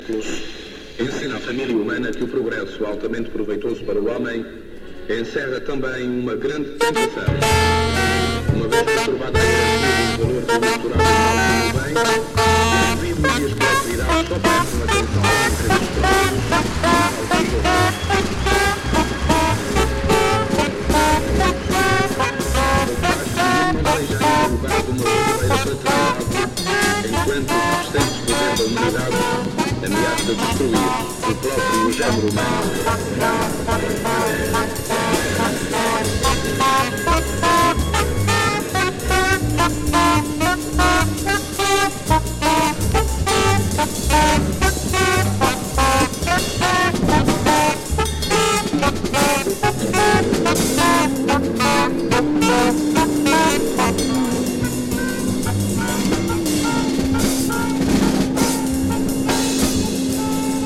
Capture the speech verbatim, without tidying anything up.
Ensina à família humana que o progresso altamente proveitoso para o homem encerra também uma grande tentação. Uma vez perturbada a hierarquia dos valores do natural e do bem, os indivíduos e as coletividades só prestam atenção aos interesses próprios e aos outros. Não deixar o lugar de uma verdadeira fraternidade enquanto o persistente poder da humanidade ameaça destruir o próprio género humano.